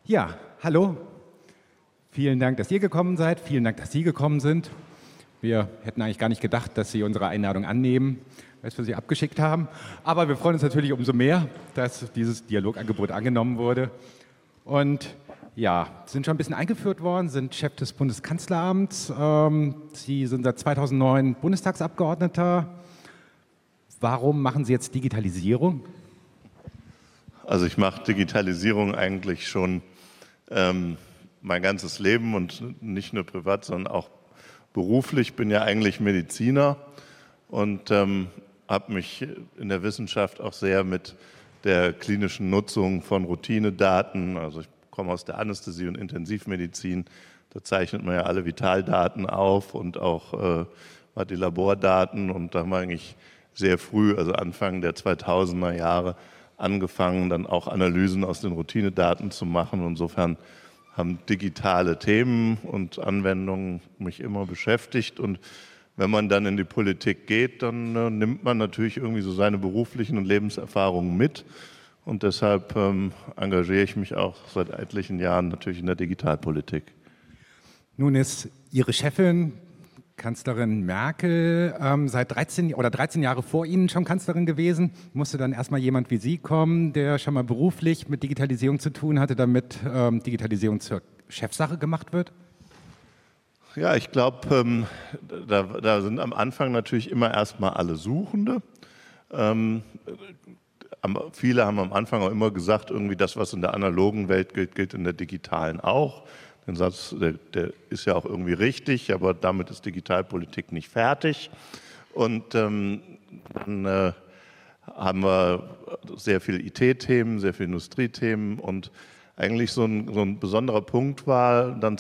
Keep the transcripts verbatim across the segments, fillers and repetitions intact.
Ja, hallo. Vielen Dank, dass ihr gekommen seid. Vielen Dank, dass Sie gekommen sind. Wir hätten eigentlich gar nicht gedacht, dass Sie unsere Einladung annehmen, als wir sie abgeschickt haben. Aber wir freuen uns natürlich umso mehr, dass dieses Dialogangebot angenommen wurde. Und ja, sind schon ein bisschen eingeführt worden, sind Chef des Bundeskanzleramts. Ähm, Sie sind seit zweitausendneun Bundestagsabgeordneter. Warum machen Sie jetzt Digitalisierung? Also ich mache Digitalisierung eigentlich schon ähm, mein ganzes Leben und nicht nur privat, sondern auch beruflich. Ich bin ja eigentlich Mediziner und ähm, habe mich in der Wissenschaft auch sehr mit der klinischen Nutzung von Routinedaten, also ich komme aus der Anästhesie- und Intensivmedizin, da zeichnet man ja alle Vitaldaten auf und auch äh, die Labordaten, und da haben wir eigentlich sehr früh, also Anfang der zweitausender Jahre, angefangen, dann auch Analysen aus den Routinedaten zu machen. Insofern haben digitale Themen und Anwendungen mich immer beschäftigt. Und wenn man dann in die Politik geht, dann äh, nimmt man natürlich irgendwie so seine beruflichen und Lebenserfahrungen mit. Und deshalb ähm, engagiere ich mich auch seit etlichen Jahren natürlich in der Digitalpolitik. Nun ist Ihre Chefin, Kanzlerin Merkel, ähm, seit dreizehn oder dreizehn Jahre vor Ihnen schon Kanzlerin gewesen. Musste dann erstmal jemand wie Sie kommen, der schon mal beruflich mit Digitalisierung zu tun hatte, damit ähm, Digitalisierung zur Chefsache gemacht wird? Ja, ich glaube, ähm, da, da sind am Anfang natürlich immer erstmal alle Suchende. Ähm, viele haben am Anfang auch immer gesagt, irgendwie das, was in der analogen Welt gilt, gilt in der digitalen auch. Den Satz, der, der ist ja auch irgendwie richtig, aber damit ist Digitalpolitik nicht fertig. Und ähm, dann äh, haben wir sehr viele I T-Themen, sehr viele Industriethemen, und eigentlich so ein, so ein besonderer Punkt war dann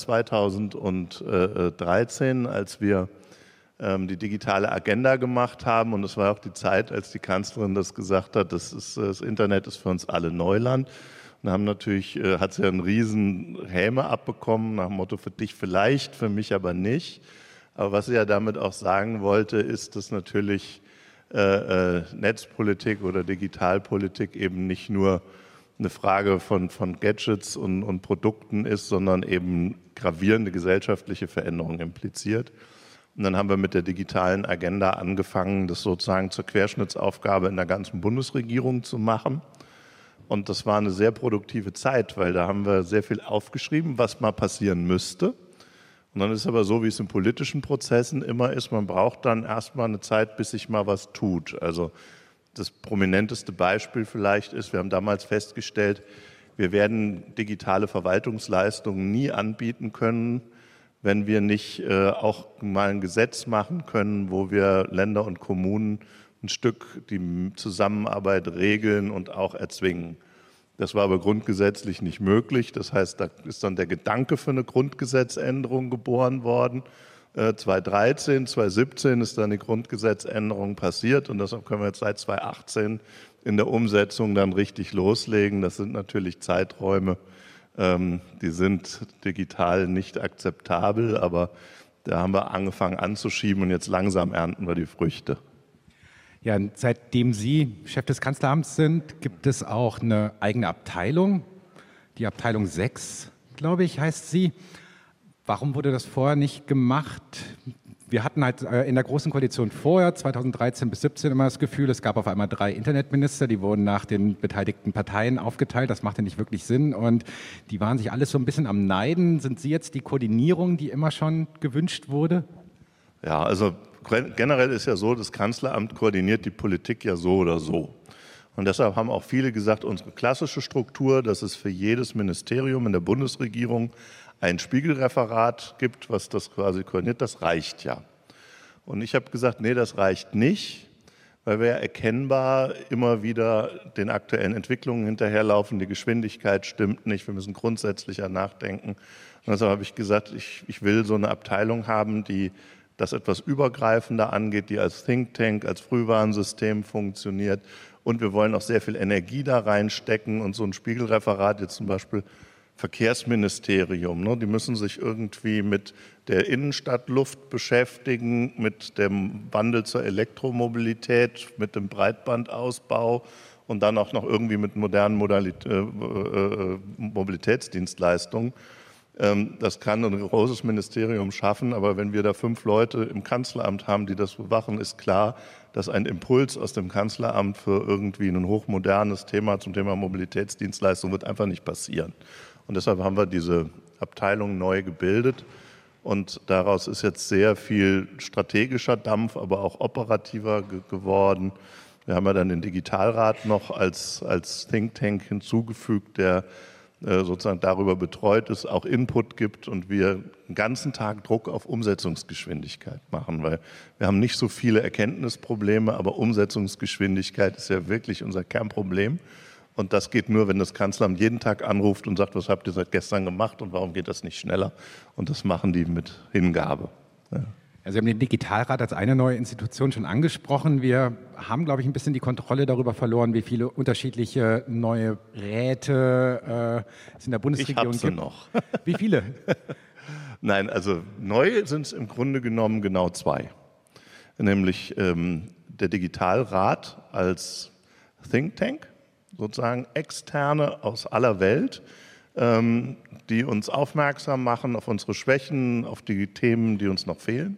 zweitausenddreizehn, als wir ähm, die digitale Agenda gemacht haben, und es war auch die Zeit, als die Kanzlerin das gesagt hat, das, ist, das Internet ist für uns alle Neuland. Und haben natürlich, äh, hat sie ja einen riesen Häme abbekommen, nach dem Motto, für dich vielleicht, für mich aber nicht. Aber was sie ja damit auch sagen wollte, ist, dass natürlich äh, äh, Netzpolitik oder Digitalpolitik eben nicht nur eine Frage von, von Gadgets und, und Produkten ist, sondern eben gravierende gesellschaftliche Veränderungen impliziert. Und dann haben wir mit der digitalen Agenda angefangen, das sozusagen zur Querschnittsaufgabe in der ganzen Bundesregierung zu machen. Und das war eine sehr produktive Zeit, weil da haben wir sehr viel aufgeschrieben, was mal passieren müsste. Und dann ist aber so, wie es in politischen Prozessen immer ist, man braucht dann erstmal eine Zeit, bis sich mal was tut. Also das prominenteste Beispiel vielleicht ist, wir haben damals festgestellt, wir werden digitale Verwaltungsleistungen nie anbieten können, wenn wir nicht äh, auch mal ein Gesetz machen können, wo wir Länder und Kommunen ein Stück die Zusammenarbeit regeln und auch erzwingen. Das war aber grundgesetzlich nicht möglich. Das heißt, da ist dann der Gedanke für eine Grundgesetzänderung geboren worden. Äh, zweitausenddreizehn, zweitausendsiebzehn ist dann die Grundgesetzänderung passiert, und deshalb können wir jetzt seit zweitausendachtzehn in der Umsetzung dann richtig loslegen. Das sind natürlich Zeiträume, ähm, die sind digital nicht akzeptabel, aber da haben wir angefangen anzuschieben, und jetzt langsam ernten wir die Früchte. Ja, seitdem Sie Chef des Kanzleramts sind, gibt es auch eine eigene Abteilung. Die Abteilung sechs, glaube ich, heißt sie. Warum wurde das vorher nicht gemacht? Wir hatten halt in der Großen Koalition vorher, zweitausenddreizehn bis siebzehn, immer das Gefühl, es gab auf einmal drei Internetminister, die wurden nach den beteiligten Parteien aufgeteilt. Das machte nicht wirklich Sinn, und die waren sich alles so ein bisschen am Neiden. Sind Sie jetzt die Koordinierung, die immer schon gewünscht wurde? Ja, also generell ist ja so, das Kanzleramt koordiniert die Politik ja so oder so. Und deshalb haben auch viele gesagt, unsere klassische Struktur, dass es für jedes Ministerium in der Bundesregierung ein Spiegelreferat gibt, was das quasi koordiniert, das reicht ja. Und ich habe gesagt, nee, das reicht nicht, weil wir ja erkennbar immer wieder den aktuellen Entwicklungen hinterherlaufen, die Geschwindigkeit stimmt nicht, wir müssen grundsätzlicher nachdenken. Und deshalb habe ich gesagt, ich, ich will so eine Abteilung haben, die das etwas übergreifender angeht, die als Think Tank, als Frühwarnsystem funktioniert. Und wir wollen auch sehr viel Energie da reinstecken, und so ein Spiegelreferat, jetzt zum Beispiel Verkehrsministerium, ne, die müssen sich irgendwie mit der Innenstadtluft beschäftigen, mit dem Wandel zur Elektromobilität, mit dem Breitbandausbau und dann auch noch irgendwie mit modernen Modalit äh, äh, Mobilitätsdienstleistungen. Ähm, das kann ein großes Ministerium schaffen, aber wenn wir da fünf Leute im Kanzleramt haben, die das bewachen, ist klar, dass ein Impuls aus dem Kanzleramt für irgendwie ein hochmodernes Thema zum Thema Mobilitätsdienstleistung wird einfach nicht passieren. Und deshalb haben wir diese Abteilung neu gebildet. Und daraus ist jetzt sehr viel strategischer Dampf, aber auch operativer ge geworden. Wir haben ja dann den Digitalrat noch als, als Think Tank hinzugefügt, der äh, sozusagen darüber betreut ist, auch Input gibt und wir den ganzen Tag Druck auf Umsetzungsgeschwindigkeit machen, weil wir haben nicht so viele Erkenntnisprobleme, aber Umsetzungsgeschwindigkeit ist ja wirklich unser Kernproblem. Und das geht nur, wenn das Kanzleramt jeden Tag anruft und sagt, was habt ihr seit gestern gemacht und warum geht das nicht schneller? Und das machen die mit Hingabe. Ja. Sie haben den Digitalrat als eine neue Institution schon angesprochen. Wir haben, glaube ich, ein bisschen die Kontrolle darüber verloren, wie viele unterschiedliche neue Räte äh, es in der Bundesregierung ich hab sie gibt. noch. Wie viele? Nein, also neu sind es im Grunde genommen genau zwei. Nämlich ähm, der Digitalrat als Think Tank, sozusagen Externe aus aller Welt, ähm, die uns aufmerksam machen auf unsere Schwächen, auf die Themen, die uns noch fehlen.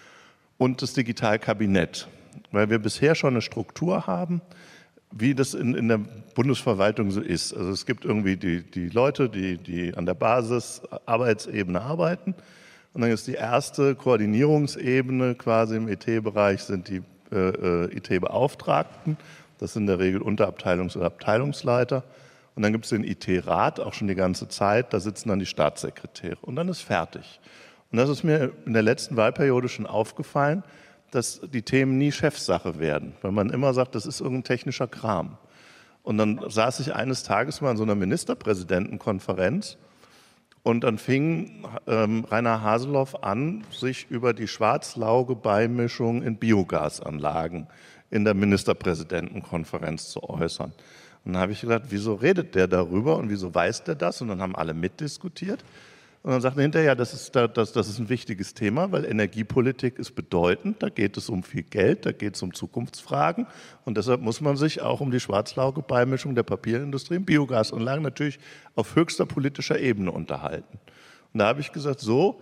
Und das Digitalkabinett, weil wir bisher schon eine Struktur haben, wie das in, in der Bundesverwaltung so ist. Also es gibt irgendwie die, die Leute, die, die an der Basis Arbeitsebene arbeiten. Und dann ist die erste Koordinierungsebene quasi im I T-Bereich sind die äh, I T-Beauftragten. Das sind in der Regel Unterabteilungs- oder Abteilungsleiter. Und dann gibt es den I T-Rat, auch schon die ganze Zeit. Da sitzen dann die Staatssekretäre. Und dann ist fertig. Und das ist mir in der letzten Wahlperiode schon aufgefallen, dass die Themen nie Chefsache werden, weil man immer sagt, das ist irgendein technischer Kram. Und dann saß ich eines Tages mal in so einer Ministerpräsidentenkonferenz und dann fing ähm, Rainer Haseloff an, sich über die Schwarzlauge-Beimischung in Biogasanlagen in der Ministerpräsidentenkonferenz zu äußern. Und dann habe ich gedacht, wieso redet der darüber und wieso weiß der das? Und dann haben alle mitdiskutiert. Und dann sagt er hinterher, das ist, das, das ist ein wichtiges Thema, weil Energiepolitik ist bedeutend, da geht es um viel Geld, da geht es um Zukunftsfragen und deshalb muss man sich auch um die Schwarzlauge-Beimischung der Papierindustrie und Biogasanlagen natürlich auf höchster politischer Ebene unterhalten. Und da habe ich gesagt, so,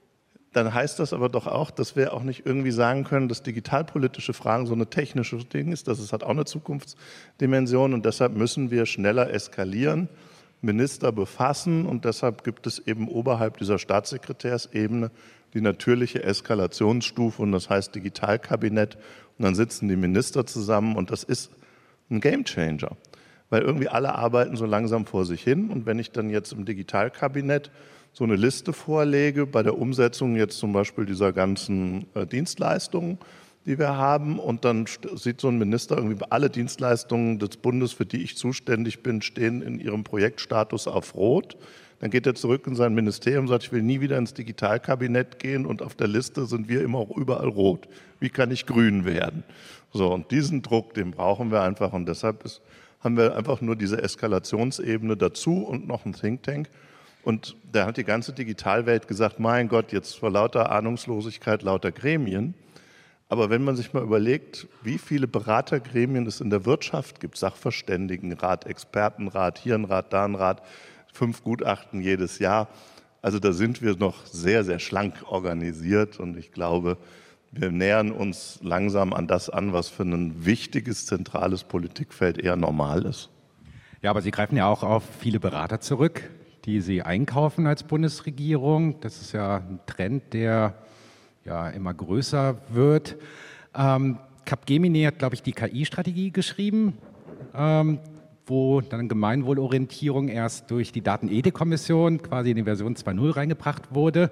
dann heißt das aber doch auch, dass wir auch nicht irgendwie sagen können, dass digitalpolitische Fragen so eine technische Ding ist, dass es hat auch eine Zukunftsdimension und deshalb müssen wir schneller eskalieren, Minister befassen und deshalb gibt es eben oberhalb dieser Staatssekretärsebene die natürliche Eskalationsstufe und das heißt Digitalkabinett und dann sitzen die Minister zusammen und das ist ein Gamechanger, weil irgendwie alle arbeiten so langsam vor sich hin und wenn ich dann jetzt im Digitalkabinett so eine Liste vorlege, bei der Umsetzung jetzt zum Beispiel dieser ganzen äh, Dienstleistungen, die wir haben und dann sieht so ein Minister irgendwie alle Dienstleistungen des Bundes, für die ich zuständig bin, stehen in ihrem Projektstatus auf Rot. Dann geht er zurück in sein Ministerium und sagt, ich will nie wieder ins Digitalkabinett gehen und auf der Liste sind wir immer auch überall rot. Wie kann ich grün werden? So, und diesen Druck, den brauchen wir einfach und deshalb ist, haben wir einfach nur diese Eskalationsebene dazu und noch ein Think Tank. Und da hat die ganze Digitalwelt gesagt, mein Gott, jetzt vor lauter Ahnungslosigkeit, lauter Gremien. Aber wenn man sich mal überlegt, wie viele Beratergremien es in der Wirtschaft gibt, Sachverständigenrat, Expertenrat, hier ein Rat, da ein Rat, fünf Gutachten jedes Jahr. Also da sind wir noch sehr, sehr schlank organisiert und ich glaube, wir nähern uns langsam an das an, was für ein wichtiges, zentrales Politikfeld eher normal ist. Ja, aber Sie greifen ja auch auf viele Berater zurück, die Sie einkaufen als Bundesregierung. Das ist ja ein Trend, der ja immer größer wird. Ähm, Capgemini hat, glaube ich, die K I-Strategie geschrieben, ähm, wo dann Gemeinwohlorientierung erst durch die Datenethik-Kommission quasi in die Version zwei Punkt null reingebracht wurde.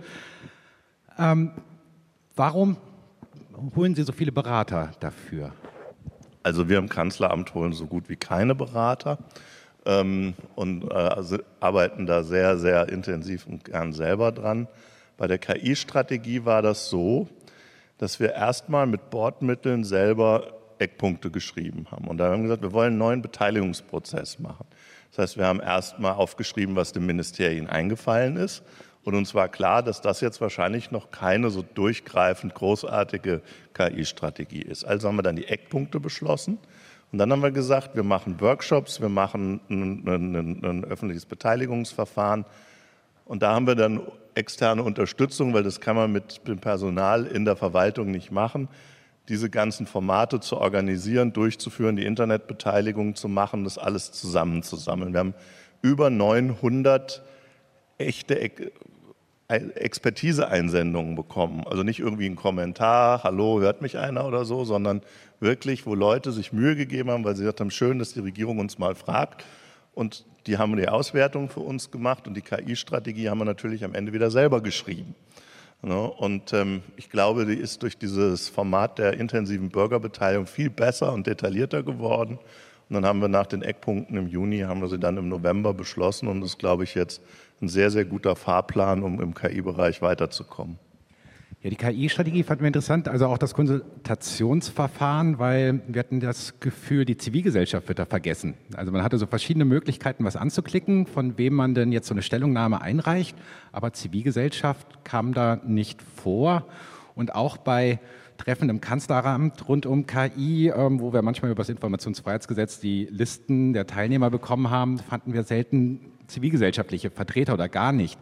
Ähm, warum holen Sie so viele Berater dafür? Also wir im Kanzleramt holen so gut wie keine Berater ähm, und äh, also arbeiten da sehr, sehr intensiv und gern selber dran. Bei der K I-Strategie war das so, dass wir erstmal mit Bordmitteln selber Eckpunkte geschrieben haben. Und da haben wir gesagt, wir wollen einen neuen Beteiligungsprozess machen. Das heißt, wir haben erstmal aufgeschrieben, was den Ministerien eingefallen ist. Und uns war klar, dass das jetzt wahrscheinlich noch keine so durchgreifend großartige K I-Strategie ist. Also haben wir dann die Eckpunkte beschlossen. Und dann haben wir gesagt, wir machen Workshops, wir machen ein, ein, ein öffentliches Beteiligungsverfahren. Und da haben wir dann externe Unterstützung, weil das kann man mit dem Personal in der Verwaltung nicht machen, diese ganzen Formate zu organisieren, durchzuführen, die Internetbeteiligung zu machen, das alles zusammenzusammeln. Wir haben über neunhundert echte Expertise-Einsendungen bekommen. Also nicht irgendwie ein Kommentar, hallo, hört mich einer oder so, sondern wirklich, wo Leute sich Mühe gegeben haben, weil sie gesagt haben, schön, dass die Regierung uns mal fragt. Und die haben die Auswertung für uns gemacht und die K I-Strategie haben wir natürlich am Ende wieder selber geschrieben. Und ähm, ich glaube, die ist durch dieses Format der intensiven Bürgerbeteiligung viel besser und detaillierter geworden. Und dann haben wir nach den Eckpunkten im Juni, haben wir sie dann im November beschlossen und das ist, glaube ich, jetzt ein sehr, sehr guter Fahrplan, um im K I-Bereich weiterzukommen. Ja, die K I-Strategie fand mir interessant, also auch das Konsultationsverfahren, weil wir hatten das Gefühl, die Zivilgesellschaft wird da vergessen. Also man hatte so verschiedene Möglichkeiten, was anzuklicken, von wem man denn jetzt so eine Stellungnahme einreicht, aber Zivilgesellschaft kam da nicht vor. Und auch bei Treffen im Kanzleramt rund um K I, ähm, wo wir manchmal über das Informationsfreiheitsgesetz die Listen der Teilnehmer bekommen haben, fanden wir selten zivilgesellschaftliche Vertreter oder gar nicht.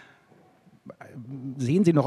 Sehen Sie noch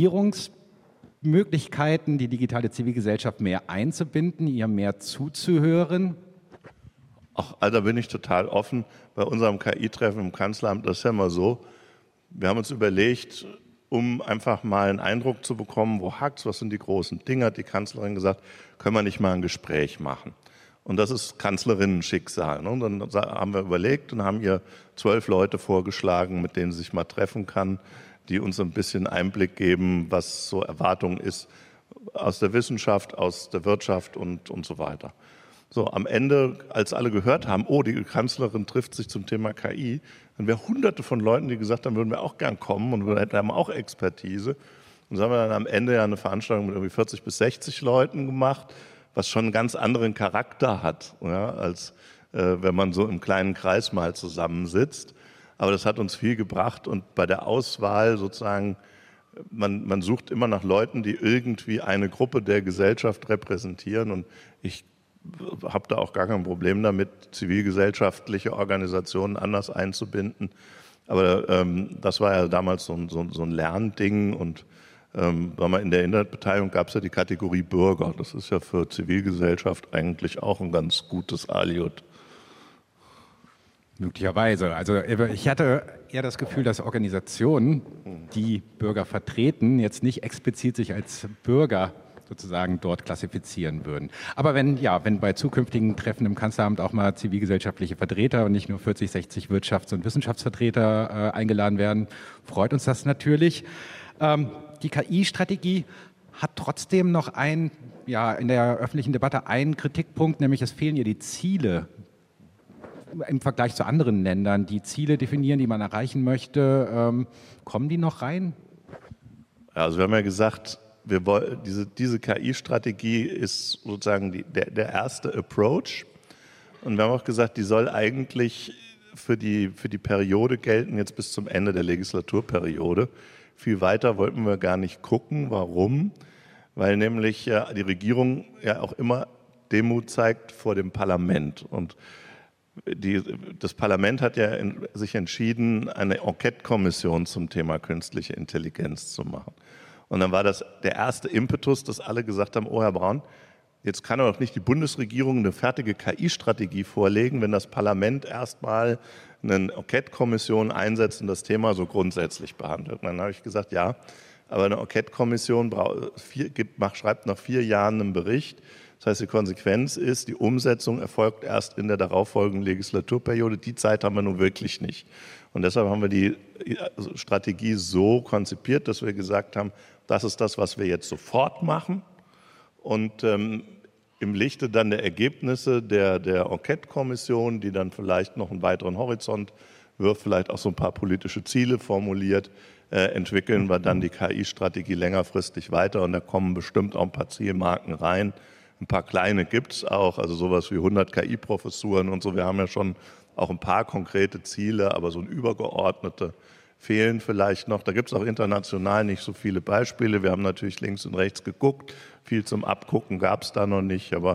Optimierungsmöglichkeiten, die digitale Zivilgesellschaft mehr einzubinden, ihr mehr zuzuhören? Ach, also da bin ich total offen. Bei unserem K I-Treffen im Kanzleramt, das ist ja immer so, wir haben uns überlegt, um einfach mal einen Eindruck zu bekommen, wo hakt's, was sind die großen Dinge, hat die Kanzlerin gesagt, können wir nicht mal ein Gespräch machen. Und das ist Kanzlerinnen-Schicksal. Ne? Und dann haben wir überlegt und haben ihr zwölf Leute vorgeschlagen, mit denen sie sich mal treffen kann, die uns ein bisschen Einblick geben, was so Erwartung ist aus der Wissenschaft, aus der Wirtschaft und, und so weiter. So, am Ende, als alle gehört haben, oh, die Kanzlerin trifft sich zum Thema K I, dann wären hunderte von Leuten, die gesagt haben, würden wir auch gern kommen und wir haben auch Expertise. Und so haben wir dann am Ende ja eine Veranstaltung mit irgendwie vierzig bis sechzig Leuten gemacht, was schon einen ganz anderen Charakter hat, ja, als äh, wenn man so im kleinen Kreis mal zusammensitzt. Aber das hat uns viel gebracht und bei der Auswahl sozusagen, man, man sucht immer nach Leuten, die irgendwie eine Gruppe der Gesellschaft repräsentieren und ich habe da auch gar kein Problem damit, zivilgesellschaftliche Organisationen anders einzubinden. Aber ähm, das war ja damals so ein, so, so ein Lernding und ähm, in der Internetbeteiligung gab es ja die Kategorie Bürger. Das ist ja für Zivilgesellschaft eigentlich auch ein ganz gutes Aliud. Möglicherweise. Also ich hatte eher das Gefühl, dass Organisationen, die Bürger vertreten, jetzt nicht explizit sich als Bürger sozusagen dort klassifizieren würden. Aber wenn, ja, wenn bei zukünftigen Treffen im Kanzleramt auch mal zivilgesellschaftliche Vertreter und nicht nur vierzig, sechzig Wirtschafts- und Wissenschaftsvertreter äh, eingeladen werden, freut uns das natürlich. Ähm, die K I-Strategie hat trotzdem noch ein, ja, in der öffentlichen Debatte einen Kritikpunkt, nämlich es fehlen ihr die Ziele im Vergleich zu anderen Ländern, die Ziele definieren, die man erreichen möchte. Ähm, kommen die noch rein? Also wir haben ja gesagt, wir wollen, diese, diese K I-Strategie ist sozusagen die, der, der erste Approach. Und wir haben auch gesagt, die soll eigentlich für die, für die Periode gelten, jetzt bis zum Ende der Legislaturperiode. Viel weiter wollten wir gar nicht gucken. Warum? Weil nämlich ja, die Regierung ja auch immer Demut zeigt vor dem Parlament. Und die, das Parlament hat ja in, sich entschieden, eine Enquete-Kommission zum Thema künstliche Intelligenz zu machen. Und dann war das der erste Impetus, dass alle gesagt haben, oh Herr Braun, jetzt kann doch nicht die Bundesregierung eine fertige K I-Strategie vorlegen, wenn das Parlament erstmal eine Enquete-Kommission einsetzt und das Thema so grundsätzlich behandelt. Und dann habe ich gesagt, ja, aber eine Enquete-Kommission schreibt nach vier Jahren einen Bericht. Das heißt, die Konsequenz ist, die Umsetzung erfolgt erst in der darauffolgenden Legislaturperiode. Die Zeit haben wir nun wirklich nicht. Und deshalb haben wir die Strategie so konzipiert, dass wir gesagt haben, das ist das, was wir jetzt sofort machen. Und ähm, im Lichte dann der Ergebnisse der, der Enquete-Kommission, die dann vielleicht noch einen weiteren Horizont wirft, vielleicht auch so ein paar politische Ziele formuliert, äh, entwickeln wir dann die K I-Strategie längerfristig weiter. Und da kommen bestimmt auch ein paar Zielmarken rein. Ein paar kleine gibt es auch, also sowas wie hundert K I-Professuren und so. Wir haben ja schon auch ein paar konkrete Ziele, aber so ein übergeordnete fehlen vielleicht noch. Da gibt es auch international nicht so viele Beispiele. Wir haben natürlich links und rechts geguckt. Viel zum Abgucken gab es da noch nicht, aber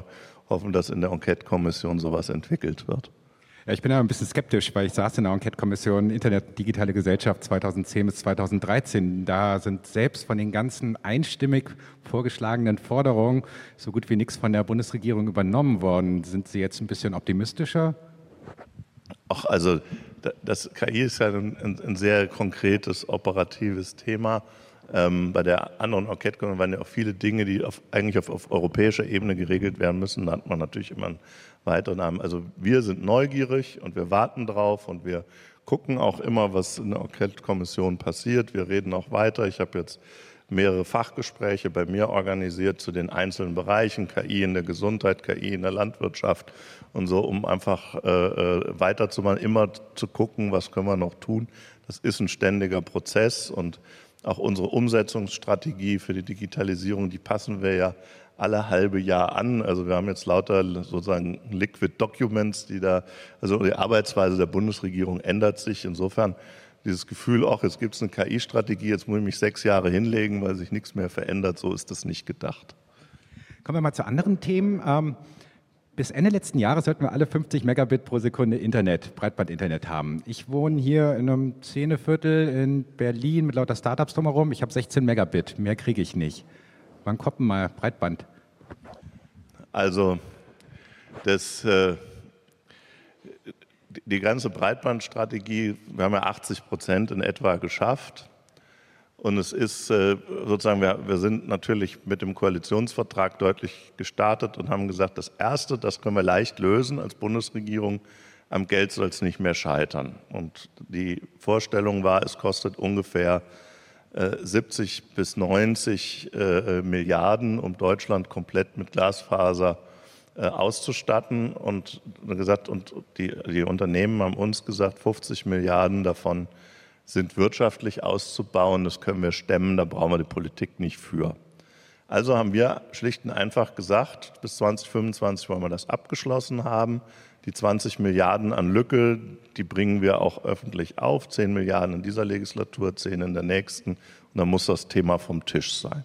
hoffen, dass in der Enquete-Kommission sowas entwickelt wird. Ja, ich bin ja ein bisschen skeptisch, weil ich saß in der Enquete-Kommission Internet Digitale Gesellschaft zweitausendzehn bis zweitausenddreizehn. Da sind selbst von den ganzen einstimmig vorgeschlagenen Forderungen so gut wie nichts von der Bundesregierung übernommen worden. Sind Sie jetzt ein bisschen optimistischer? Ach, also das K I ist ja ein, ein sehr konkretes, operatives Thema. Ähm, bei der anderen Enquete-Kommission waren ja auch viele Dinge, die auf, eigentlich auf, auf europäischer Ebene geregelt werden müssen. Da hat man natürlich immer einen weiteren Namen. Also wir sind neugierig und wir warten drauf und wir gucken auch immer, was in der Enquete-Kommission passiert. Wir reden auch weiter. Ich habe jetzt mehrere Fachgespräche bei mir organisiert zu den einzelnen Bereichen, K I in der Gesundheit, K I in der Landwirtschaft und so, um einfach äh, weiterzumachen, immer zu gucken, was können wir noch tun. Das ist ein ständiger Prozess und auch unsere Umsetzungsstrategie für die Digitalisierung, die passen wir ja alle halbe Jahr an. Also wir haben jetzt lauter sozusagen Liquid Documents, die da, also die Arbeitsweise der Bundesregierung ändert sich. Insofern dieses Gefühl, ach, jetzt gibt es eine K I-Strategie, jetzt muss ich mich sechs Jahre hinlegen, weil sich nichts mehr verändert, so ist das nicht gedacht. Kommen wir mal zu anderen Themen. Ähm, bis Ende letzten Jahres sollten wir alle fünfzig Megabit pro Sekunde Internet, Breitband-Internet haben. Ich wohne hier in einem Szeneviertel in Berlin mit lauter Startups drumherum. Ich habe sechzehn Megabit, mehr kriege ich nicht. Wann kommt denn mal Breitband? Also das, äh, die ganze Breitbandstrategie, wir haben ja achtzig Prozent in etwa geschafft. Und es ist äh, sozusagen, wir, wir sind natürlich mit dem Koalitionsvertrag deutlich gestartet und haben gesagt, das Erste, das können wir leicht lösen als Bundesregierung, am Geld soll es nicht mehr scheitern. Und die Vorstellung war, es kostet ungefähr äh, siebzig bis neunzig äh, Milliarden, um Deutschland komplett mit Glasfaser äh, auszustatten. Und, gesagt, und die, die Unternehmen haben uns gesagt, fünfzig Milliarden davon sind wirtschaftlich auszubauen, das können wir stemmen, da brauchen wir die Politik nicht für. Also haben wir schlicht und einfach gesagt, bis zwanzig fünfundzwanzig wollen wir das abgeschlossen haben. Die zwanzig Milliarden an Lücke, die bringen wir auch öffentlich auf, zehn Milliarden in dieser Legislatur, zehn in der nächsten, und dann muss das Thema vom Tisch sein.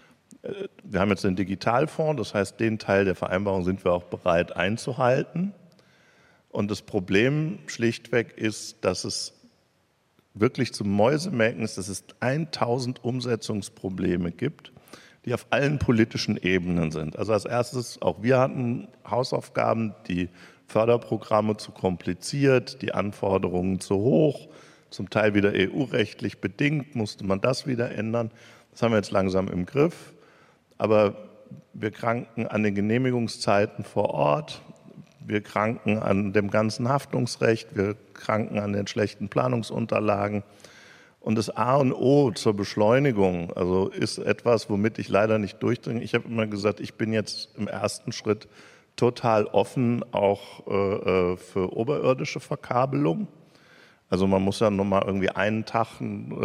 Wir haben jetzt den Digitalfonds, das heißt, den Teil der Vereinbarung sind wir auch bereit einzuhalten. Und das Problem schlichtweg ist, dass es wirklich zum Mäusemelken ist, dass es tausend Umsetzungsprobleme gibt, die auf allen politischen Ebenen sind. Also als erstes, auch wir hatten Hausaufgaben, die Förderprogramme zu kompliziert, die Anforderungen zu hoch, zum Teil wieder E U-rechtlich bedingt, musste man das wieder ändern. Das haben wir jetzt langsam im Griff, aber wir kranken an den Genehmigungszeiten vor Ort. Wir kranken an dem ganzen Haftungsrecht, wir kranken an den schlechten Planungsunterlagen. Und das A und O zur Beschleunigung, also ist etwas, womit ich leider nicht durchdringe. Ich habe immer gesagt, ich bin jetzt im ersten Schritt total offen, auch äh, für oberirdische Verkabelung. Also man muss ja noch mal irgendwie einen Tag äh,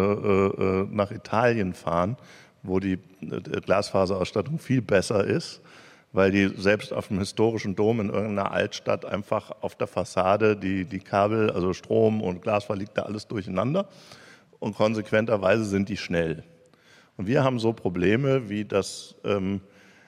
äh, nach Italien fahren, wo die äh, Glasfaserausstattung viel besser ist, weil die selbst auf dem historischen Dom in irgendeiner Altstadt einfach auf der Fassade die, die Kabel, also Strom und Glasfaser, liegt da alles durcheinander und konsequenterweise sind die schnell. Und wir haben so Probleme, wie dass ähm,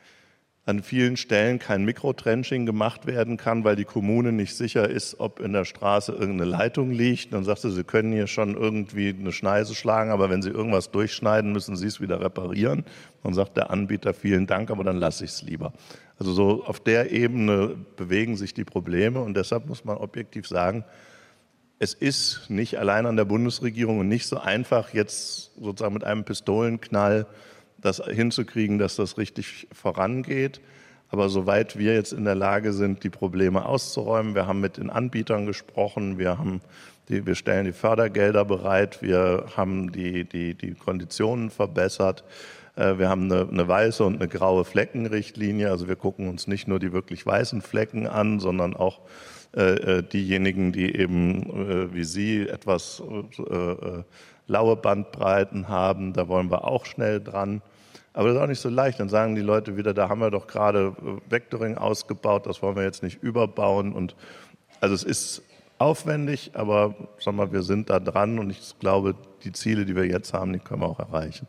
an vielen Stellen kein Mikrotrenching gemacht werden kann, weil die Kommune nicht sicher ist, ob in der Straße irgendeine Leitung liegt. Dann sagt sie, sie können hier schon irgendwie eine Schneise schlagen, aber wenn sie irgendwas durchschneiden, müssen sie es wieder reparieren. Dann sagt der Anbieter, vielen Dank, aber dann lasse ich es lieber. Also so auf der Ebene bewegen sich die Probleme und deshalb muss man objektiv sagen, es ist nicht allein an der Bundesregierung und nicht so einfach, jetzt sozusagen mit einem Pistolenknall das hinzukriegen, dass das richtig vorangeht. Aber soweit wir jetzt in der Lage sind, die Probleme auszuräumen, wir haben mit den Anbietern gesprochen, wir, haben die, wir stellen die Fördergelder bereit, wir haben die, die, die Konditionen verbessert, wir haben eine, eine weiße und eine graue Fleckenrichtlinie. Also wir gucken uns nicht nur die wirklich weißen Flecken an, sondern auch äh, diejenigen, die eben äh, wie Sie etwas äh, laue Bandbreiten haben, da wollen wir auch schnell dran. Aber das ist auch nicht so leicht. Dann sagen die Leute wieder, da haben wir doch gerade Vectoring ausgebaut, das wollen wir jetzt nicht überbauen. Und also es ist aufwendig, aber sag mal, wir sind da dran und ich glaube, die Ziele, die wir jetzt haben, die können wir auch erreichen.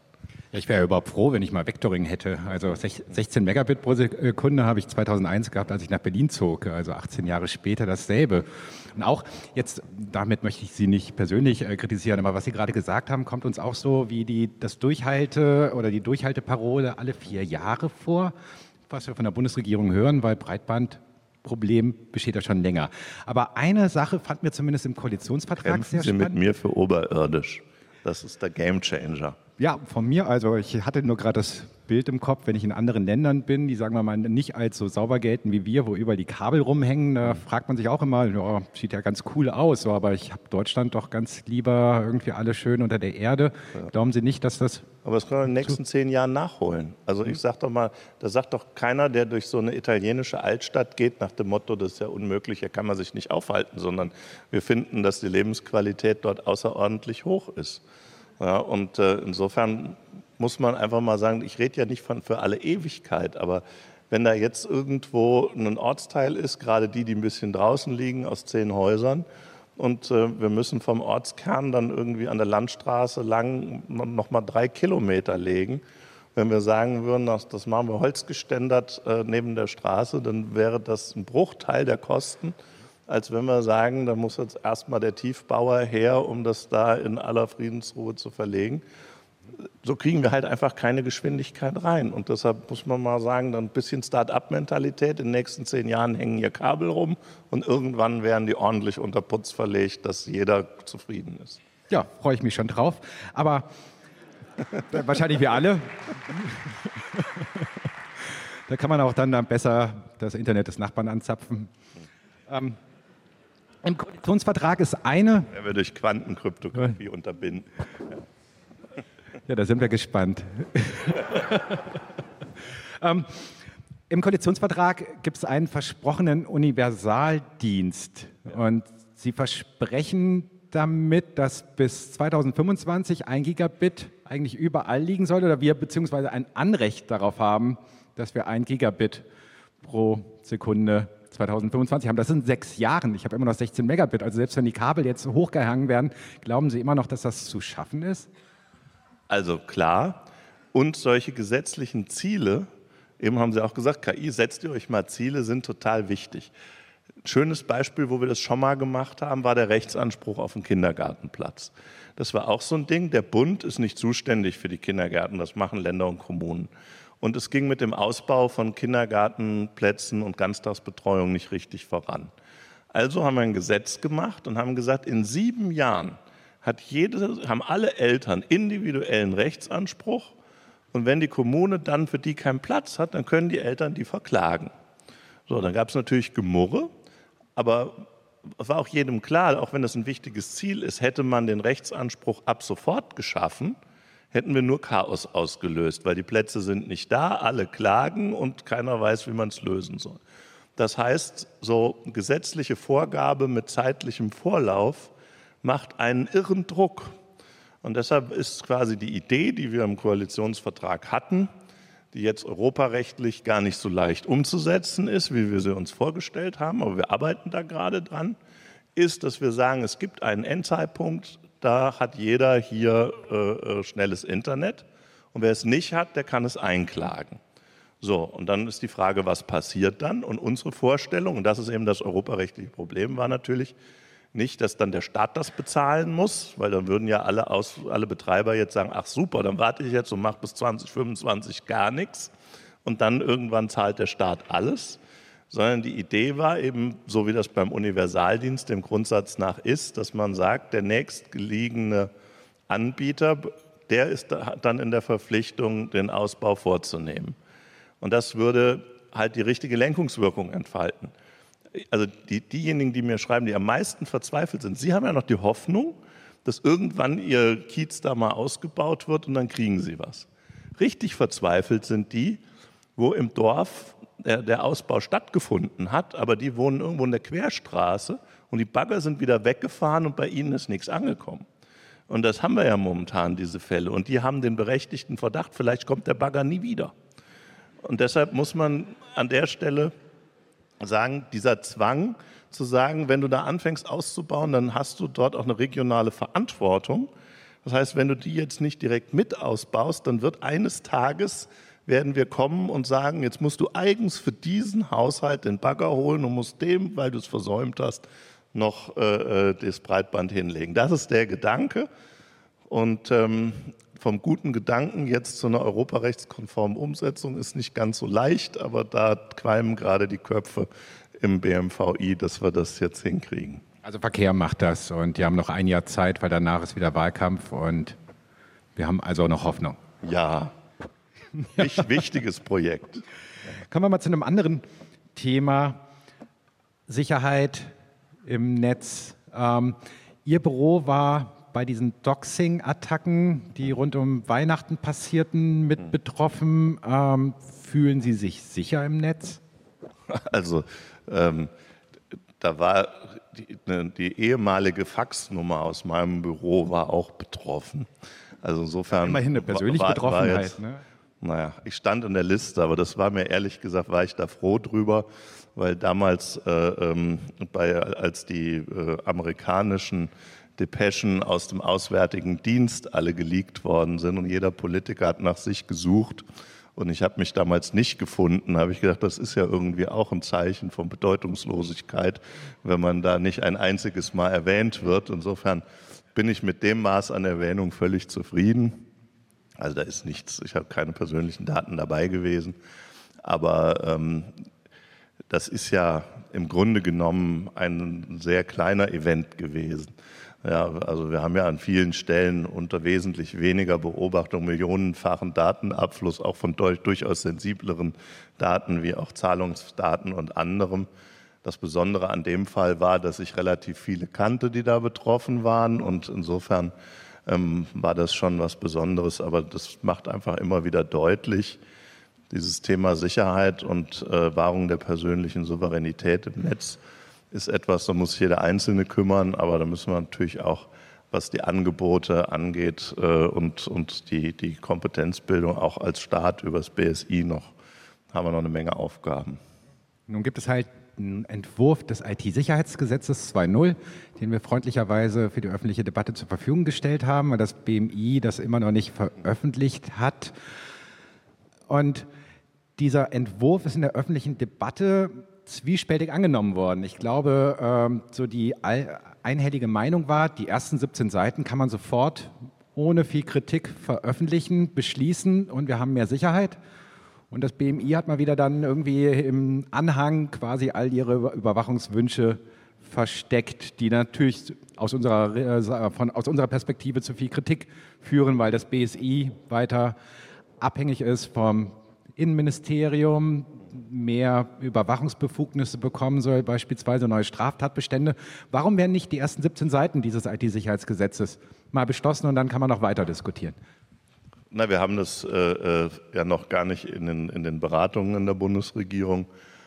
Ja, ich wäre ja überhaupt froh, wenn ich mal Vectoring hätte. Also sechzehn Megabit pro Sekunde habe ich zweitausendeins gehabt, als ich nach Berlin zog. Also achtzehn Jahre später dasselbe. Und auch jetzt, damit möchte ich Sie nicht persönlich äh, kritisieren, aber was Sie gerade gesagt haben, kommt uns auch so wie die, das Durchhalte oder die Durchhalteparole alle vier Jahre vor, was wir von der Bundesregierung hören, weil Breitbandproblem besteht ja schon länger. Aber eine Sache fand mir zumindest im Koalitionsvertrag Kämpfen sehr Sie spannend. mit mir für oberirdisch. Das ist der Gamechanger. Ja, von mir, also ich hatte nur gerade das Bild im Kopf, wenn ich in anderen Ländern bin, die sagen wir mal nicht als so sauber gelten wie wir, wo überall die Kabel rumhängen, da fragt man sich auch immer, ja, sieht ja ganz cool aus, so, aber ich habe Deutschland doch ganz lieber irgendwie alles schön unter der Erde. Ja. Glauben Sie nicht, dass das... Aber das können wir in den nächsten zehn Jahren nachholen. Also ich sag doch mal, da sagt doch keiner, der durch so eine italienische Altstadt geht, nach dem Motto, das ist ja unmöglich, hier kann man sich nicht aufhalten, sondern wir finden, dass die Lebensqualität dort außerordentlich hoch ist. Ja, und äh, insofern muss man einfach mal sagen, ich rede ja nicht von für alle Ewigkeit, aber wenn da jetzt irgendwo ein Ortsteil ist, gerade die, die ein bisschen draußen liegen, aus zehn Häusern, und äh, wir müssen vom Ortskern dann irgendwie an der Landstraße lang noch mal drei Kilometer legen. Wenn wir sagen würden, das, das machen wir holzgeständert äh, neben der Straße, dann wäre das ein Bruchteil der Kosten, als wenn wir sagen, da muss jetzt erstmal der Tiefbauer her, um das da in aller Friedensruhe zu verlegen. So kriegen wir halt einfach keine Geschwindigkeit rein. Und deshalb muss man mal sagen, dann ein bisschen Start-up-Mentalität. In den nächsten zehn Jahren hängen hier Kabel rum und irgendwann werden die ordentlich unter Putz verlegt, dass jeder zufrieden ist. Ja, freue ich mich schon drauf. Aber wahrscheinlich wir alle. Da kann man auch dann besser das Internet des Nachbarn anzapfen. Ähm, Im Koalitionsvertrag ist eine... Er wird durch Quantenkryptographie ja. unterbinden. Ja. Ja, da sind wir gespannt. ähm, Im Koalitionsvertrag gibt es einen versprochenen Universaldienst. Ja. Und Sie versprechen damit, dass bis zweitausendfünfundzwanzig ein Gigabit eigentlich überall liegen soll oder wir beziehungsweise ein Anrecht darauf haben, dass wir ein Gigabit pro Sekunde zweitausendfünfundzwanzig haben. Das sind sechs Jahren. Ich habe immer noch sechzehn Megabit. Also selbst wenn die Kabel jetzt hochgehangen werden, glauben Sie immer noch, dass das zu schaffen ist? Also klar. Und solche gesetzlichen Ziele, eben haben Sie auch gesagt, K I, setzt ihr euch mal Ziele, sind total wichtig. Ein schönes Beispiel, wo wir das schon mal gemacht haben, war der Rechtsanspruch auf den Kindergartenplatz. Das war auch so ein Ding. Der Bund ist nicht zuständig für die Kindergärten, das machen Länder und Kommunen. Und es ging mit dem Ausbau von Kindergartenplätzen und Ganztagsbetreuung nicht richtig voran. Also haben wir ein Gesetz gemacht und haben gesagt, in sieben Jahren hat jede, haben alle Eltern individuellen Rechtsanspruch. Und wenn die Kommune dann für die keinen Platz hat, dann können die Eltern die verklagen. So, dann gab es natürlich Gemurre, aber es war auch jedem klar, auch wenn das ein wichtiges Ziel ist, hätte man den Rechtsanspruch ab sofort geschaffen, hätten wir nur Chaos ausgelöst, weil die Plätze sind nicht da, alle klagen und keiner weiß, wie man es lösen soll. Das heißt, so gesetzliche Vorgabe mit zeitlichem Vorlauf macht einen irren Druck. Und deshalb ist quasi die Idee, die wir im Koalitionsvertrag hatten, die jetzt europarechtlich gar nicht so leicht umzusetzen ist, wie wir sie uns vorgestellt haben, aber wir arbeiten da gerade dran, ist, dass wir sagen, es gibt einen Endzeitpunkt, da hat jeder hier äh, schnelles Internet und wer es nicht hat, der kann es einklagen. So, und dann ist die Frage, was passiert dann? Und unsere Vorstellung, und das ist eben das europarechtliche Problem, war natürlich nicht, dass dann der Staat das bezahlen muss, weil dann würden ja alle, Aus, alle Betreiber jetzt sagen, ach super, dann warte ich jetzt und mache bis zwanzig fünfundzwanzig gar nichts und dann irgendwann zahlt der Staat alles. Sondern die Idee war eben, so wie das beim Universaldienst dem Grundsatz nach ist, dass man sagt, der nächstgelegene Anbieter, der ist dann in der Verpflichtung, den Ausbau vorzunehmen. Und das würde halt die richtige Lenkungswirkung entfalten. Also die, diejenigen, die mir schreiben, die am meisten verzweifelt sind, sie haben ja noch die Hoffnung, dass irgendwann ihr Kiez da mal ausgebaut wird und dann kriegen sie was. Richtig verzweifelt sind die, wo im Dorf der, der Ausbau stattgefunden hat, aber die wohnen irgendwo in der Querstraße und die Bagger sind wieder weggefahren und bei ihnen ist nichts angekommen. Und das haben wir ja momentan, diese Fälle. Und die haben den berechtigten Verdacht, vielleicht kommt der Bagger nie wieder. Und deshalb muss man an der Stelle sagen, dieser Zwang zu sagen, wenn du da anfängst auszubauen, dann hast du dort auch eine regionale Verantwortung. Das heißt, wenn du die jetzt nicht direkt mit ausbaust, dann wird eines Tages, werden wir kommen und sagen, jetzt musst du eigens für diesen Haushalt den Bagger holen und musst dem, weil du es versäumt hast, noch äh, das Breitband hinlegen. Das ist der Gedanke. Und ähm, vom guten Gedanken jetzt zu einer europarechtskonformen Umsetzung ist nicht ganz so leicht, aber da qualmen gerade die Köpfe im B M V I, dass wir das jetzt hinkriegen. Also Verkehr macht das und die haben noch ein Jahr Zeit, weil danach ist wieder Wahlkampf und wir haben also noch Hoffnung. Ja, ja. Wichtiges Projekt. Kommen wir mal zu einem anderen Thema, Sicherheit im Netz. Ähm, Ihr Büro war bei diesen Doxing-Attacken, die rund um Weihnachten passierten, mit betroffen. Ähm, fühlen Sie sich sicher im Netz? Also ähm, da war die, ne, die ehemalige Faxnummer aus meinem Büro war auch betroffen. Also insofern immerhin eine persönliche war, Betroffenheit. War jetzt, ne? Naja, ich stand in der Liste, aber das war mir ehrlich gesagt, war ich da froh drüber, weil damals, äh, ähm, bei, als die äh, amerikanischen Depeschen aus dem Auswärtigen Dienst alle geleakt worden sind und jeder Politiker hat nach sich gesucht und ich habe mich damals nicht gefunden, habe ich gedacht, das ist ja irgendwie auch ein Zeichen von Bedeutungslosigkeit, wenn man da nicht ein einziges Mal erwähnt wird. Insofern bin ich mit dem Maß an Erwähnung völlig zufrieden. Also da ist nichts, ich habe keine persönlichen Daten dabei gewesen, aber ähm, das ist ja im Grunde genommen ein sehr kleiner Event gewesen. Ja, also wir haben ja an vielen Stellen unter wesentlich weniger Beobachtung millionenfachen Datenabfluss, auch von durchaus sensibleren Daten wie auch Zahlungsdaten und anderem. Das Besondere an dem Fall war, dass ich relativ viele kannte, die da betroffen waren und insofern ähm, war das schon was Besonderes, aber das macht einfach immer wieder deutlich, dieses Thema Sicherheit und äh, Wahrung der persönlichen Souveränität im Netz ist etwas, da muss sich jeder Einzelne kümmern, aber da müssen wir natürlich auch, was die Angebote angeht äh, und, und die, die Kompetenzbildung auch als Staat über das B S I noch, haben wir noch eine Menge Aufgaben. Nun gibt es halt einen Entwurf des I T-Sicherheitsgesetzes zwei Punkt null, den wir freundlicherweise für die öffentliche Debatte zur Verfügung gestellt haben, weil das B M I das immer noch nicht veröffentlicht hat. Und dieser Entwurf ist in der öffentlichen Debatte zwiespältig angenommen worden. Ich glaube, ähm, so die einhellige Meinung war, die ersten siebzehn Seiten kann man sofort ohne viel Kritik veröffentlichen, beschließen und wir haben mehr Sicherheit. Und das B M I hat mal wieder dann irgendwie im Anhang quasi all ihre Überwachungswünsche versteckt, die natürlich aus unserer, äh, von, aus unserer Perspektive zu viel Kritik führen, weil das B S I weiter abhängig ist vom Innenministerium, mehr Überwachungsbefugnisse bekommen soll, beispielsweise neue Straftatbestände. Warum werden nicht die ersten siebzehn Seiten dieses I T-Sicherheitsgesetzes mal beschlossen und dann kann man noch weiter diskutieren? Na, wir haben das äh, ja noch gar nicht in den, in den Beratungen in der Bundesregierung.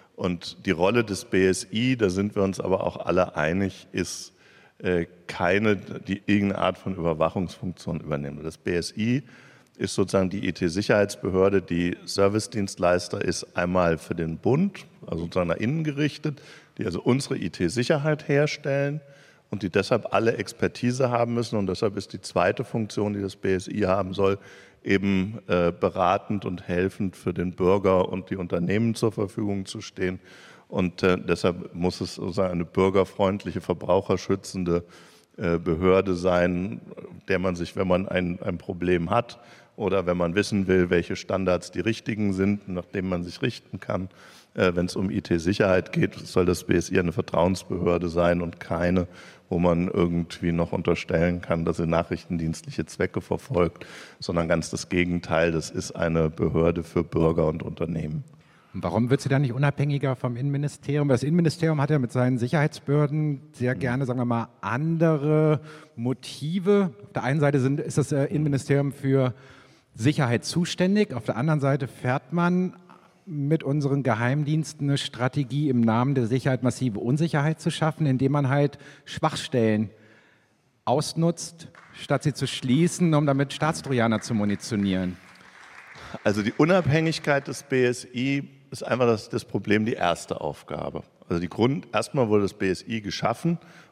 Und die Rolle des B S I, da sind wir uns aber auch alle einig, ist äh, keine, die irgendeine Art von Überwachungsfunktion übernehmen. Das B S I ist sozusagen die I T-Sicherheitsbehörde, die Servicedienstleister ist, einmal für den Bund, also sozusagen nach innen gerichtet, die also unsere I T-Sicherheit herstellen und die deshalb alle Expertise haben müssen. Und deshalb ist die zweite Funktion, die das B S I haben soll, eben äh, beratend und helfend für den Bürger und die Unternehmen zur Verfügung zu stehen. Und äh, deshalb muss es sozusagen eine bürgerfreundliche, verbraucherschützende äh, Behörde sein, der man sich, wenn man ein, ein Problem hat oder wenn man wissen will, welche Standards die richtigen sind, nach denen man sich richten kann, äh, wenn es um I T-Sicherheit geht, soll das B S I eine Vertrauensbehörde sein und keine, wo man irgendwie noch unterstellen kann, dass sie nachrichtendienstliche Zwecke verfolgt, sondern ganz das Gegenteil, das ist eine Behörde für Bürger und Unternehmen. Warum wird sie dann nicht unabhängiger vom Innenministerium? Das Innenministerium hat ja mit seinen Sicherheitsbehörden sehr gerne, sagen wir mal, andere Motive. Auf der einen Seite sind, ist das Innenministerium für Sicherheit zuständig, auf der anderen Seite fährt man mit unseren Geheimdiensten eine Strategie im Namen der Sicherheit massive Unsicherheit zu schaffen, indem man halt Schwachstellen ausnutzt, statt sie zu schließen, um damit Staatstrojaner zu munitionieren. Also die Unabhängigkeit des B S I ist einfach das, das Problem, die erste Aufgabe. Also die Grund, erstmal wurde das B S I geschaffen,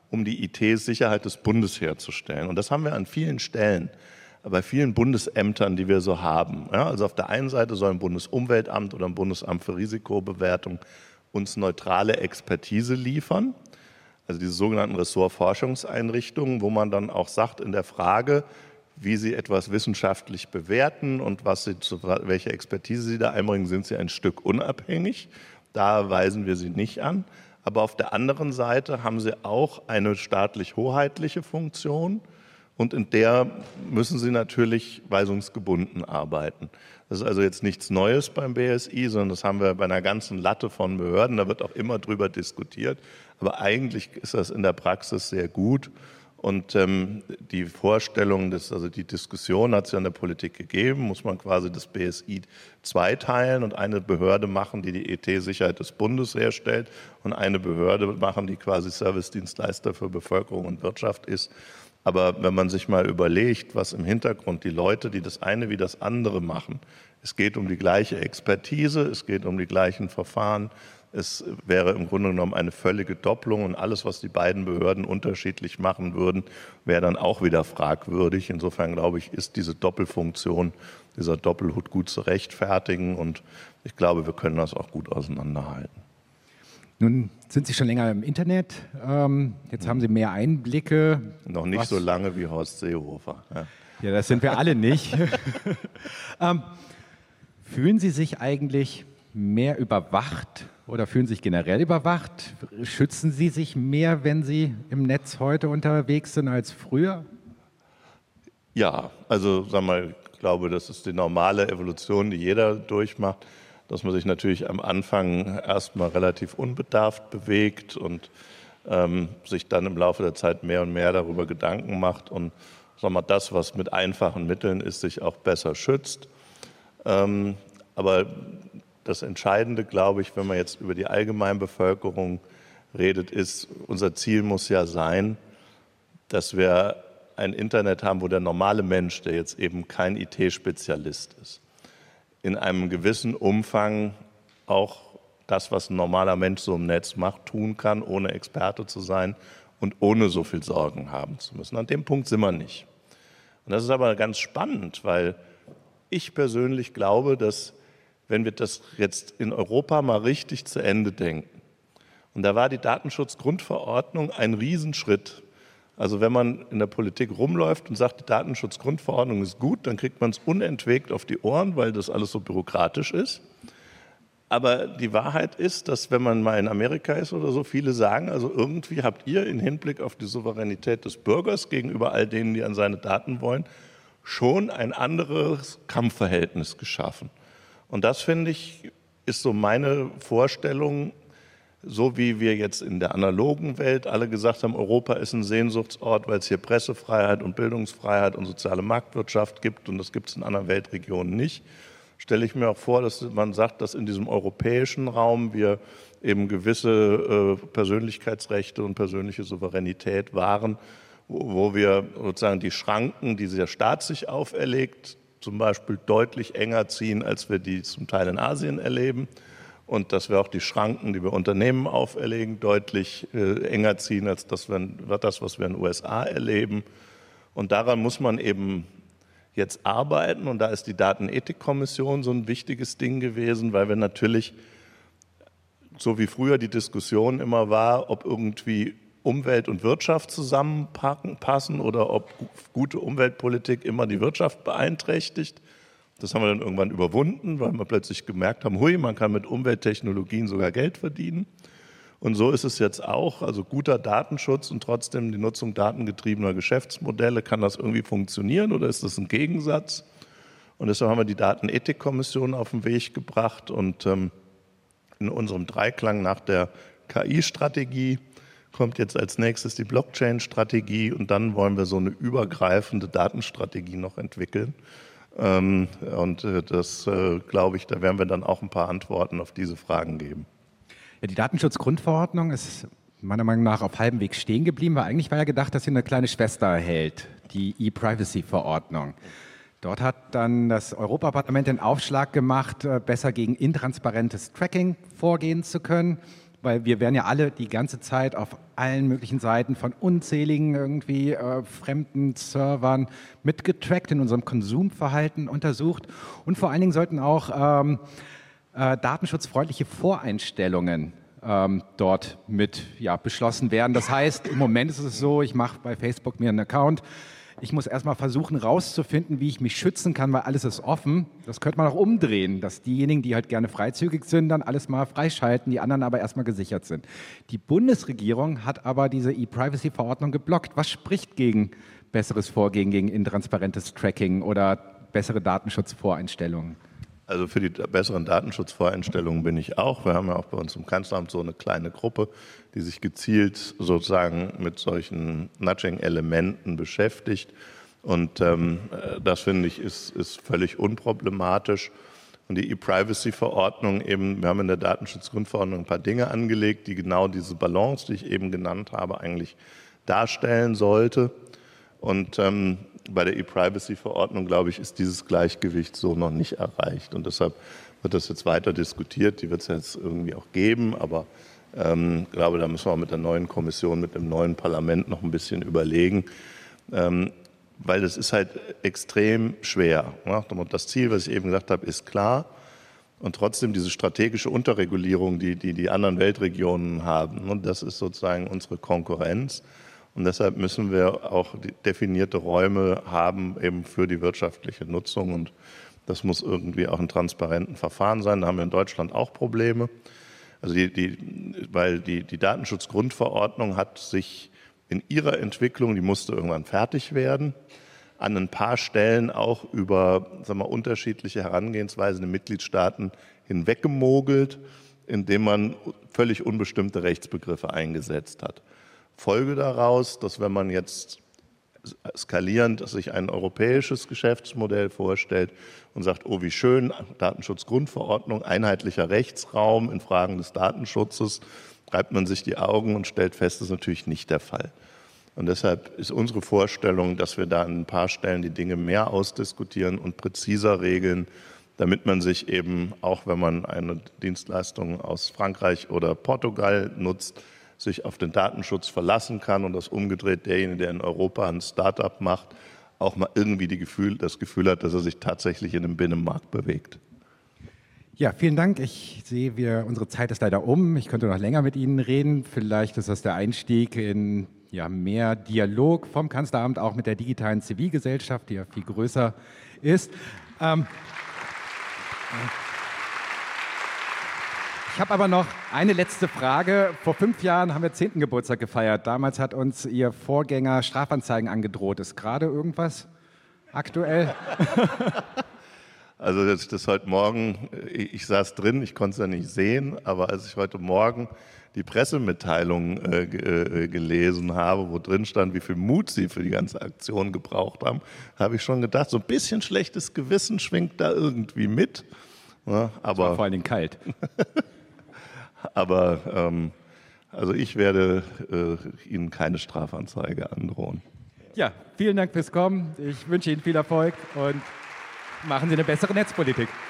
um die I T-Sicherheit des Bundes herzustellen. Und das haben wir an vielen Stellen, bei vielen Bundesämtern, die wir so haben. Ja, also auf der einen Seite soll ein Bundesumweltamt oder ein Bundesamt für Risikobewertung uns neutrale Expertise liefern, also diese sogenannten Ressortforschungseinrichtungen, wo man dann auch sagt in der Frage, wie Sie etwas wissenschaftlich bewerten und was Sie, welche Expertise Sie da einbringen, sind Sie ein Stück unabhängig. Da weisen wir Sie nicht an. Aber auf der anderen Seite haben Sie auch eine staatlich-hoheitliche Funktion und in der müssen Sie natürlich weisungsgebunden arbeiten. Das ist also jetzt nichts Neues beim B S I, sondern das haben wir bei einer ganzen Latte von Behörden. Da wird auch immer drüber diskutiert. Aber eigentlich ist das in der Praxis sehr gut. Und ähm, die Vorstellung, des, also die Diskussion hat es ja in der Politik gegeben, muss man quasi das B S I zweiteilen und eine Behörde machen, die die I T-Sicherheit des Bundes herstellt und eine Behörde machen, die quasi Servicedienstleister für Bevölkerung und Wirtschaft ist. Aber wenn man sich mal überlegt, was im Hintergrund die Leute, die das eine wie das andere machen, es geht um die gleiche Expertise, es geht um die gleichen Verfahren, es wäre im Grunde genommen eine völlige Doppelung und alles, was die beiden Behörden unterschiedlich machen würden, wäre dann auch wieder fragwürdig. Insofern glaube ich, ist diese Doppelfunktion, dieser Doppelhut gut zu rechtfertigen und ich glaube, wir können das auch gut auseinanderhalten. Nun sind Sie schon länger im Internet, ähm, jetzt haben Sie mehr Einblicke. Noch nicht was? So lange wie Horst Seehofer. Ja, ja das sind wir alle nicht. ähm, fühlen Sie sich eigentlich mehr überwacht oder fühlen Sie sich generell überwacht? Schützen Sie sich mehr, wenn Sie im Netz heute unterwegs sind als früher? Ja, also sag mal, ich glaube, das ist die normale Evolution, die jeder durchmacht, dass man sich natürlich am Anfang erstmal relativ unbedarft bewegt und ähm, sich dann im Laufe der Zeit mehr und mehr darüber Gedanken macht und sag mal, das, was mit einfachen Mitteln ist, sich auch besser schützt. Ähm, aber das Entscheidende, glaube ich, wenn man jetzt über die Allgemeinbevölkerung redet, ist, unser Ziel muss ja sein, dass wir ein Internet haben, wo der normale Mensch, der jetzt eben kein I T-Spezialist ist, in einem gewissen Umfang auch das, was ein normaler Mensch so im Netz macht, tun kann, ohne Experte zu sein und ohne so viel Sorgen haben zu müssen. An dem Punkt sind wir nicht. Und das ist aber ganz spannend, weil ich persönlich glaube, dass wenn wir das jetzt in Europa mal richtig zu Ende denken, und da war die Datenschutzgrundverordnung ein Riesenschritt. Also wenn man in der Politik rumläuft und sagt, die Datenschutzgrundverordnung ist gut, dann kriegt man es unentwegt auf die Ohren, weil das alles so bürokratisch ist. Aber die Wahrheit ist, dass wenn man mal in Amerika ist oder so, viele sagen, also irgendwie habt ihr im Hinblick auf die Souveränität des Bürgers gegenüber all denen, die an seine Daten wollen, schon ein anderes Kampfverhältnis geschaffen. Und das, finde ich, ist so meine Vorstellung, so wie wir jetzt in der analogen Welt alle gesagt haben, Europa ist ein Sehnsuchtsort, weil es hier Pressefreiheit und Bildungsfreiheit und soziale Marktwirtschaft gibt und das gibt es in anderen Weltregionen nicht, stelle ich mir auch vor, dass man sagt, dass in diesem europäischen Raum wir eben gewisse äh, Persönlichkeitsrechte und persönliche Souveränität wahren, wo, wo wir sozusagen die Schranken, die der Staat sich auferlegt, zum Beispiel deutlich enger ziehen, als wir die zum Teil in Asien erleben. Und dass wir auch die Schranken, die wir Unternehmen auferlegen, deutlich äh, enger ziehen, als das, wenn, das, was wir in den U S A erleben. Und daran muss man eben jetzt arbeiten. Und da ist die Datenethikkommission so ein wichtiges Ding gewesen, weil wir natürlich, so wie früher die Diskussion immer war, ob irgendwie Umwelt und Wirtschaft zusammenpassen oder ob gute Umweltpolitik immer die Wirtschaft beeinträchtigt. Das haben wir dann irgendwann überwunden, weil wir plötzlich gemerkt haben, hui, man kann mit Umwelttechnologien sogar Geld verdienen. Und so ist es jetzt auch, also guter Datenschutz und trotzdem die Nutzung datengetriebener Geschäftsmodelle, kann das irgendwie funktionieren oder ist das ein Gegensatz? Und deshalb haben wir die Datenethikkommission auf den Weg gebracht und ähm, in unserem Dreiklang nach der K I-Strategie kommt jetzt als nächstes die Blockchain-Strategie und dann wollen wir so eine übergreifende Datenstrategie noch entwickeln. Und das, glaube ich, da werden wir dann auch ein paar Antworten auf diese Fragen geben. Ja, die Datenschutzgrundverordnung ist meiner Meinung nach auf halbem Weg stehen geblieben, weil eigentlich war ja gedacht, dass sie eine kleine Schwester erhält, die E-Privacy-Verordnung. Dort hat dann das Europaparlament den Aufschlag gemacht, besser gegen intransparentes Tracking vorgehen zu können. weil wir werden ja alle die ganze Zeit auf allen möglichen Seiten von unzähligen irgendwie äh, fremden Servern mitgetrackt, in unserem Konsumverhalten untersucht und vor allen Dingen sollten auch ähm, äh, datenschutzfreundliche Voreinstellungen ähm, dort mit ja, beschlossen werden. Das heißt, im Moment ist es so, ich mache bei Facebook mir einen Account. Ich muss erstmal versuchen rauszufinden, wie ich mich schützen kann, weil alles ist offen. Das könnte man auch umdrehen, dass diejenigen, die halt gerne freizügig sind, dann alles mal freischalten, die anderen aber erstmal gesichert sind. Die Bundesregierung hat aber diese E-Privacy-Verordnung geblockt. Was spricht gegen besseres Vorgehen, gegen intransparentes Tracking oder bessere Datenschutzvoreinstellungen? Also für die besseren Datenschutzvoreinstellungen bin ich auch. Wir haben ja auch bei uns im Kanzleramt so eine kleine Gruppe, die sich gezielt sozusagen mit solchen Nudging-Elementen beschäftigt. Und ähm, das, finde ich, ist, ist völlig unproblematisch. Und die E-Privacy-Verordnung eben, wir haben in der Datenschutzgrundverordnung ein paar Dinge angelegt, die genau diese Balance, die ich eben genannt habe, eigentlich darstellen sollte. Und ähm, bei der E-Privacy-Verordnung, glaube ich, ist dieses Gleichgewicht so noch nicht erreicht. Und deshalb wird das jetzt weiter diskutiert. Die wird es jetzt irgendwie auch geben. Aber ich ähm, glaube, da müssen wir auch mit der neuen Kommission, mit dem neuen Parlament noch ein bisschen überlegen. Ähm, weil das ist halt extrem schwer. Ne? Und das Ziel, was ich eben gesagt habe, ist klar. Und trotzdem diese strategische Unterregulierung, die die, die anderen Weltregionen haben, und das ist sozusagen unsere Konkurrenz. Und deshalb müssen wir auch definierte Räume haben eben für die wirtschaftliche Nutzung. Und das muss irgendwie auch ein transparenten Verfahren sein. Da haben wir in Deutschland auch Probleme. Also die, die, weil die, die Datenschutzgrundverordnung hat sich in ihrer Entwicklung, die musste irgendwann fertig werden, an ein paar Stellen auch über sagen wir, unterschiedliche Herangehensweisen in den Mitgliedstaaten hinweggemogelt, indem man völlig unbestimmte Rechtsbegriffe eingesetzt hat. Folge daraus, dass wenn man jetzt skalierend sich ein europäisches Geschäftsmodell vorstellt und sagt, oh wie schön, Datenschutzgrundverordnung, einheitlicher Rechtsraum in Fragen des Datenschutzes, reibt man sich die Augen und stellt fest, das ist natürlich nicht der Fall. Und deshalb ist unsere Vorstellung, dass wir da an ein paar Stellen die Dinge mehr ausdiskutieren und präziser regeln, damit man sich eben, auch wenn man eine Dienstleistung aus Frankreich oder Portugal nutzt, sich auf den Datenschutz verlassen kann und das umgedreht derjenige, der in Europa ein Start-up macht, auch mal irgendwie die Gefühl, das Gefühl hat, dass er sich tatsächlich in einem Binnenmarkt bewegt. Ja, vielen Dank. Ich sehe, wir, unsere Zeit ist leider um. Ich könnte noch länger mit Ihnen reden. Vielleicht ist das der Einstieg in ja, mehr Dialog vom Kanzleramt, auch mit der digitalen Zivilgesellschaft, die ja viel größer ist. Ähm, Ich habe aber noch eine letzte Frage. Vor fünf Jahren haben wir zehnten Geburtstag gefeiert. Damals hat uns Ihr Vorgänger Strafanzeigen angedroht. Ist gerade irgendwas aktuell? Also als ich das heute Morgen, ich saß drin, ich konnte es ja nicht sehen, aber als ich heute Morgen die Pressemitteilung äh, äh, gelesen habe, wo drin stand, wie viel Mut Sie für die ganze Aktion gebraucht haben, habe ich schon gedacht, so ein bisschen schlechtes Gewissen schwingt da irgendwie mit. Ja, aber, das war vor allen Dingen kalt. Aber ähm, also ich werde äh, Ihnen keine Strafanzeige androhen. Ja, vielen Dank fürs Kommen. Ich wünsche Ihnen viel Erfolg und machen Sie eine bessere Netzpolitik.